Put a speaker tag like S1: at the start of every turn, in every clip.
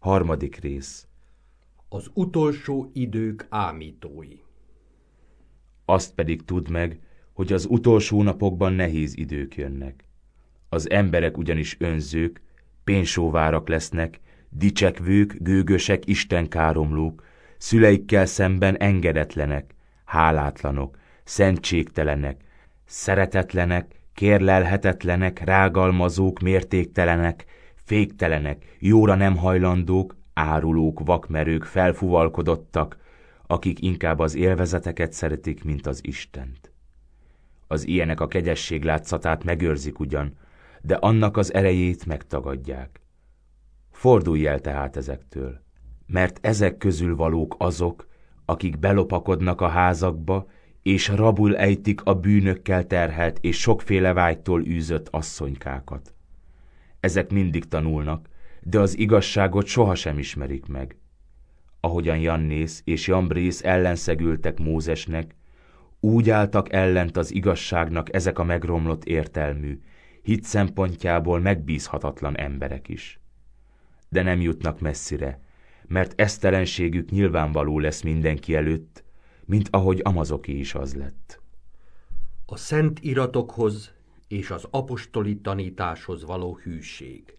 S1: 3.
S2: Az utolsó idők ámítói.
S1: Azt pedig tudd meg, hogy az utolsó napokban nehéz idők jönnek. Az emberek ugyanis önzők, pénzsóvárak lesznek, dicsekvők, gőgösek, istenkáromlók, szüleikkel szemben engedetlenek, hálátlanok, szentségtelenek, szeretetlenek, kérlelhetetlenek, rágalmazók, mértéktelenek, féktelenek, jóra nem hajlandók, árulók, vakmerők, felfuvalkodottak, akik inkább az élvezeteket szeretik, mint az Istent. Az ilyenek a kegyesség látszatát megőrzik ugyan, de annak az erejét megtagadják. Fordulj el tehát ezektől, mert ezek közül valók azok, akik belopakodnak a házakba, és rabul ejtik a bűnökkel terhelt és sokféle vágytól űzött asszonykákat. Ezek mindig tanulnak, de az igazságot sohasem ismerik meg. Ahogyan Jannész és Jambrész ellenszegültek Mózesnek, úgy álltak ellent az igazságnak ezek a megromlott értelmű, hit szempontjából megbízhatatlan emberek is. De nem jutnak messzire, mert esztelenségük nyilvánvaló lesz mindenki előtt, mint ahogy Amazoké is az lett.
S2: A szent iratokhoz és az apostoli tanításhoz való hűség.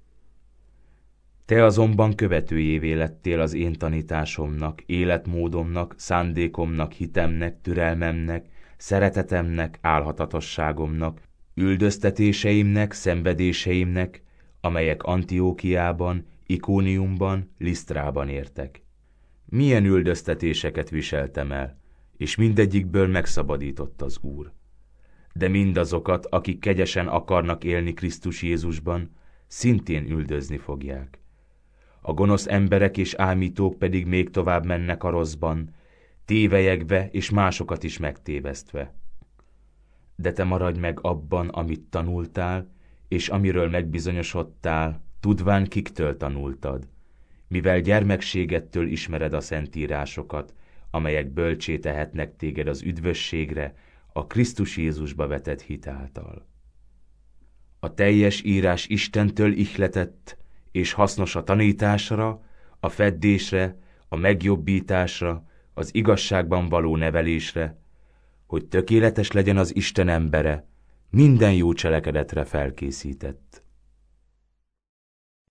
S1: Te azonban követőjévé lettél az én tanításomnak, életmódomnak, szándékomnak, hitemnek, türelmemnek, szeretetemnek, álhatatosságomnak, üldöztetéseimnek, szenvedéseimnek, amelyek Antiókiában, Ikóniumban, Lisztrában értek. Milyen üldöztetéseket viseltem el, és mindegyikből megszabadított az Úr. De mindazokat, akik kegyesen akarnak élni Krisztus Jézusban, szintén üldözni fogják. A gonosz emberek és ámítók pedig még tovább mennek a rosszban, tévelyegve és másokat is megtévesztve. De te maradj meg abban, amit tanultál, és amiről megbizonyosodtál, tudván kiktől tanultad, mivel gyermekségettől ismered a szentírásokat, amelyek bölcsé tehetnek téged az üdvösségre, a Krisztus Jézusba vetett hit által. A teljes írás Istentől ihletett, és hasznos a tanításra, a feddésre, a megjobbításra, az igazságban való nevelésre, hogy tökéletes legyen az Isten embere, minden jó cselekedetre felkészített.